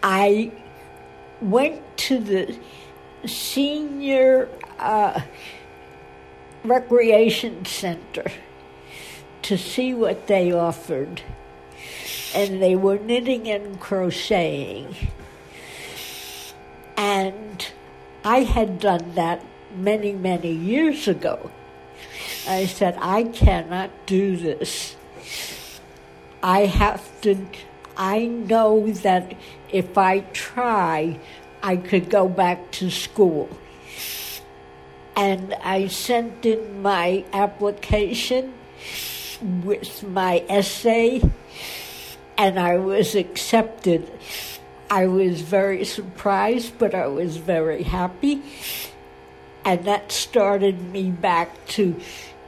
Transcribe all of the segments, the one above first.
I went to the senior recreation center to see what they offered. And they were knitting and crocheting. And I had done that many, many years ago. I said, I cannot do this. I know that if I try, I could go back to school. And I sent in my application with my essay, and I was accepted. I was very surprised, but I was very happy. And that started me back to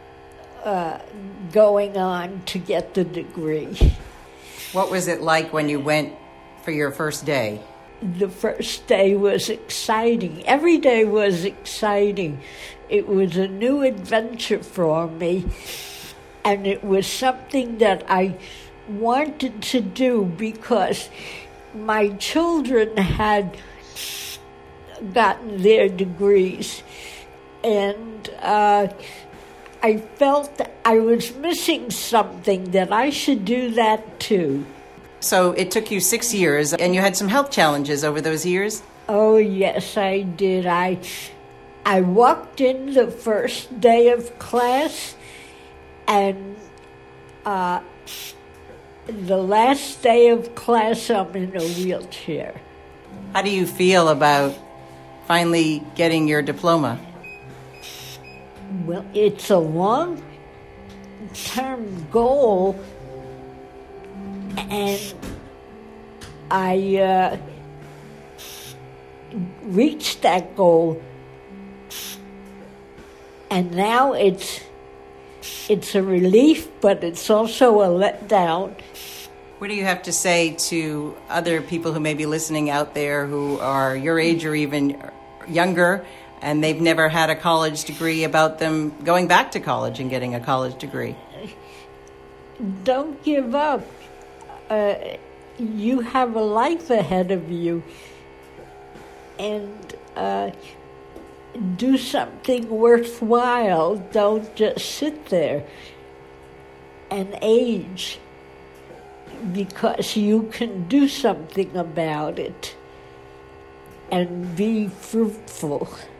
going on to get the degree. What was it like when you went for your first day? The first day was exciting. Every day was exciting. It was a new adventure for me, and it was something that I wanted to do because my children had gotten their degrees, and I felt that I was missing something, that I should do that too. So it took you 6 years, and you had some health challenges over those years? Oh, yes, I did. I walked in the first day of class, and the last day of class, I'm in a wheelchair. How do you feel about finally getting your diploma? Well, it's a long-term goal, and I reached that goal, and now it's a relief, but it's also a letdown. What do you have to say to other people who may be listening out there who are your age or even younger, and they've never had a college degree, about them going back to college and getting a college degree? Don't give up. You have a life ahead of you, and do something worthwhile. Don't just sit there and age, because you can do something about it and be fruitful.